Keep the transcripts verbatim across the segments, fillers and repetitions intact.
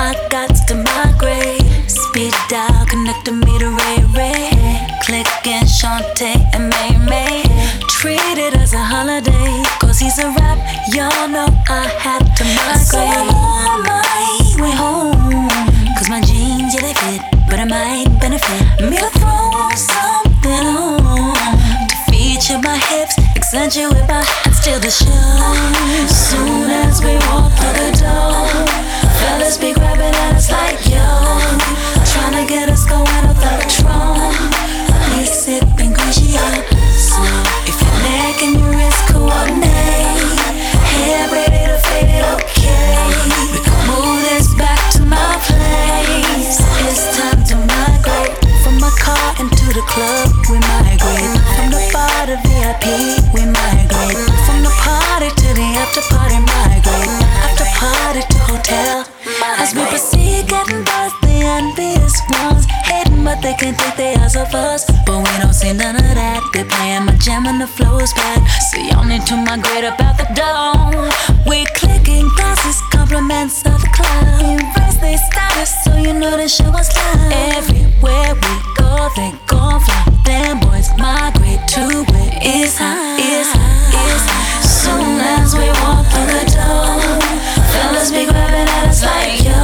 I got to migrate. Speed dial connected me to Ray Ray. Click and Shantae and May May. Treat it as a holiday, cause he's a rap, y'all know I had to migrate. So I'm on my way home, cause my jeans, yeah they fit, but it might benefit me to throw something on to feature my hips, accentuate my and steal the show. Soon as we walk through the door, fellas be grabbing at us like yo, trying to get us going off the Patron. We sipping Gucci up slow. If your neck and your wrist coordinate, hair ready to fade it, okay. We can move this back to my place. It's time to migrate. From my car into the club, we migrate. From the bar to V I P, we migrate. From the party to the after party, migrate. After party to hotel. As we proceed, getting past the envious ones, hating but they can't take their eyes off us. But we don't see none of that. They playing my jam and the flow is back. So y'all need to migrate up out the door. We clicking glasses, compliments of the cloud. Embrace their status so you know the show was live. Everywhere we go, they gon' fly. Them boys migrate to it. It's hot, it's hot, it's hot. Soon as we walk through the door, fellas be grabbing at us like yo,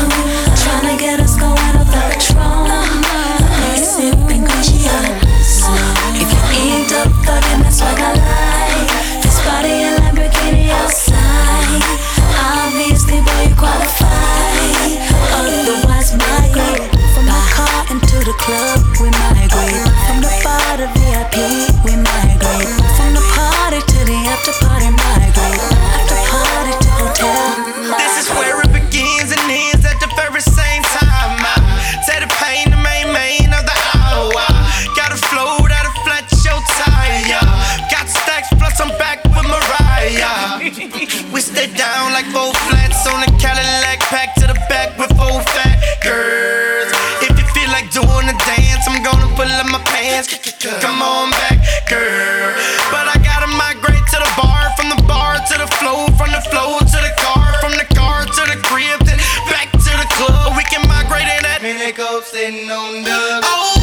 tryna get us going off the Patron. We sipping Gucci up slow. If you ain't up, thuggin', that's what I like. This body and Lamborghini outside. Obviously, boy, you qualify. Otherwise, migrate. From the car into the club, we migrate. From the bar to V I P, we migrate. From the party to the after party, migrate. After party to hotel. This is where it begins and ends at the very same time. I say the pain, the main main of the hour. Got a flow that'll flat your tire. Got stacks plus I'm back with Mariah. We stay down like four flats on a Cadillac, pack to the back with four fat girls. If you feel like doing a dance, I'm gonna pull up my pants. Come on back, girl. But I gotta migrate to the bar, from the bar to the flow, from the flow to the car, from the car to the crib, then back to the club. We can migrate in that minute, go sitting on the. Oh,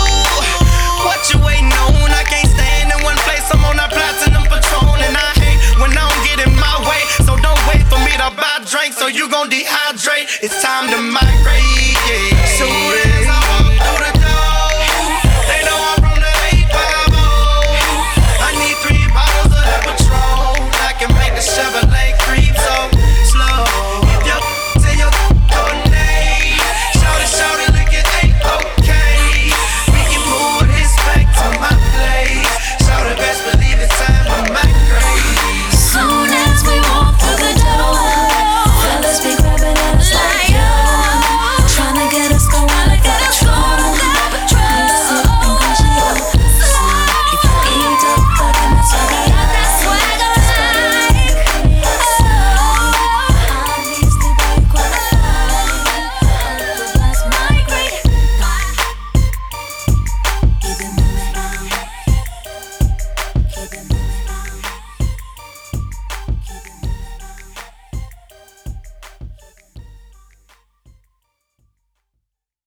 what you waiting on? I can't stand in one place. I'm on that platinum Patron, and I hate when I don't get in my way. So don't wait for me to buy drinks, so you gon' dehydrate. It's time to migrate.